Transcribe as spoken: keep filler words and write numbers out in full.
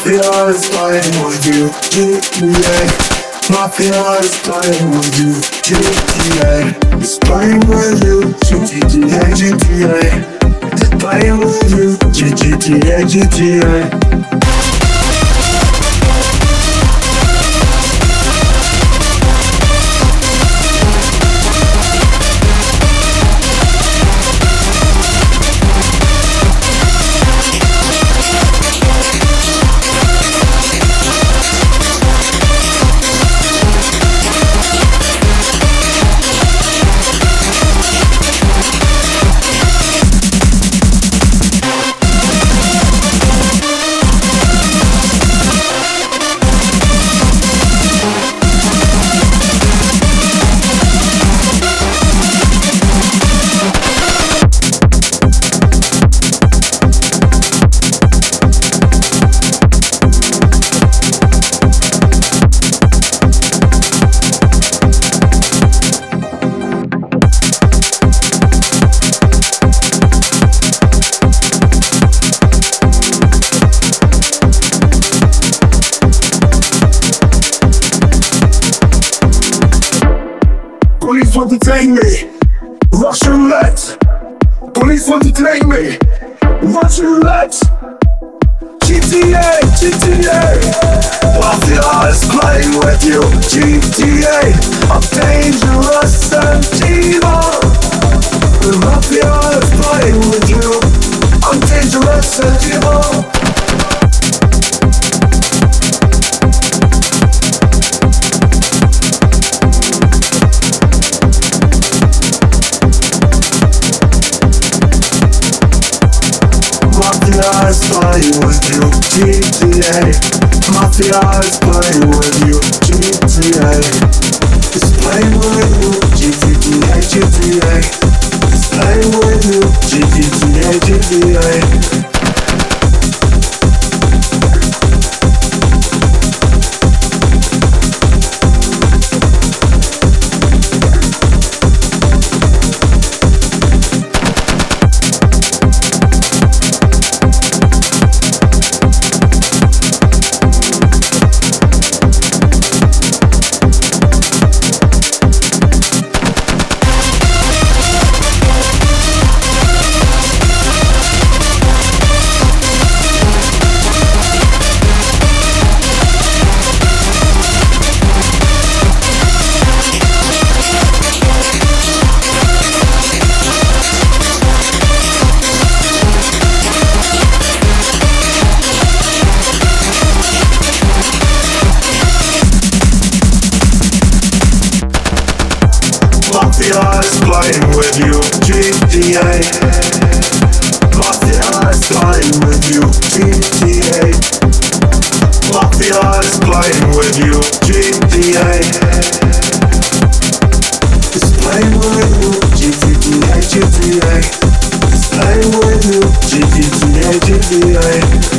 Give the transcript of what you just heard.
Mafia is playing with you, G T A. Mafia is playing with you, G T A. It's playing with you, G T A, G T A. It's playing with you, G T A, G T A. Police want to take me, Russian roulette. Police want to take me, Russian roulette. G T A, G T A. Mafia is playing with you, G T A. I'm dangerous and evil. The Mafia is playing with you. I'm dangerous and evil. Mafia is playing with you, G T A. Mafia is playing with you, G T A. It's playing with you, G T A, G T A. It's playing with you, G T A, G T A. Mafia is playing with you, G T A. Mafia is playing with you, G T A. Mafia is playing with you, G T A. It's playing with you, G T A, G T A. It's playing with you, G T A, G T A.